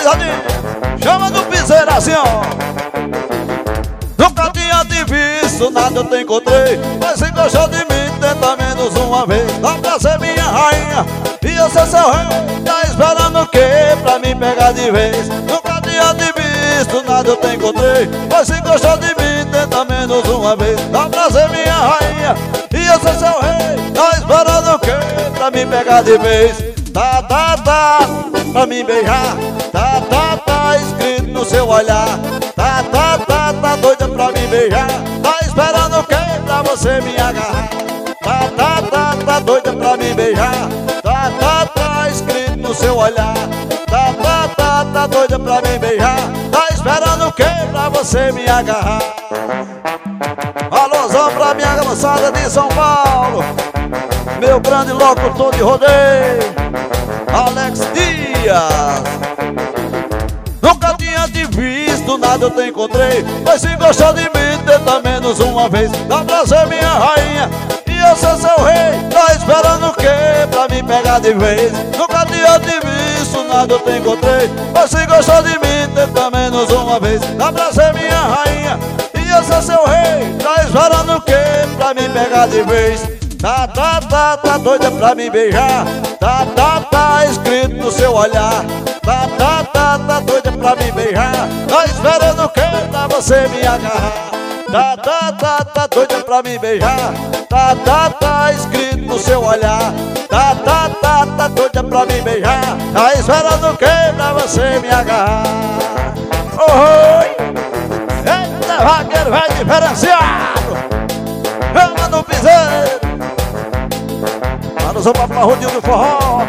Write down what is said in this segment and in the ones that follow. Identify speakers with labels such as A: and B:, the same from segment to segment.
A: pisadinha. Chama do piseiro assim, ó. Nunca tinha te visto, nada eu te encontrei. Mas se gostou de mim, tenta menos uma vez. Dá pra ser minha rainha e eu ser seu rei. Tá esperando o quê pra me pegar de vez? Nunca tinha te visto, nada eu te encontrei. Mas se gostou de mim, tenta menos uma vez. Dá pra ser minha rainha e eu ser seu rei. Tá esperando o quê pra me pegar de vez? Tá, pra me beijar. Tá escrito no seu olhar. Tá doida pra me beijar. Tá esperando o quê pra você me agarrar? Tá doida pra me beijar. Tá escrito no seu olhar. Tá doida pra me beijar. Tá esperando o quê pra você me agarrar? Alôzão pra minha moçada de São Paulo, meu grande locutor de rodeio, Alex Dias. Nunca tinha te visto, nada eu te encontrei. Mas se gostou de mim, tenta menos uma vez. Dá pra ser minha rainha e eu ser seu rei. Tá esperando o quê pra me pegar de vez? Nunca tinha te visto, nada eu te encontrei. Mas se gostou de mim, tenta menos uma vez. Dá pra ser minha rainha e eu ser seu rei. Tá esperando o quê pra me pegar de vez? Tá doida pra me beijar. Tá escrito no seu olhar. Tá doida pra me beijar. Tá esperando o quê pra você me agarrar? Tá doida pra me beijar. Tá escrito no seu olhar. Tá doida pra me beijar. Tá esperando o quê pra você me agarrar? Oi! Eita, vaqueiro vai diferenciado. Chama no piseiro. Alôzão pra Rodinho do Forró,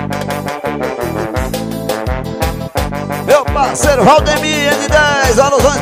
A: meu parceiro Valdemir N10. Alôzão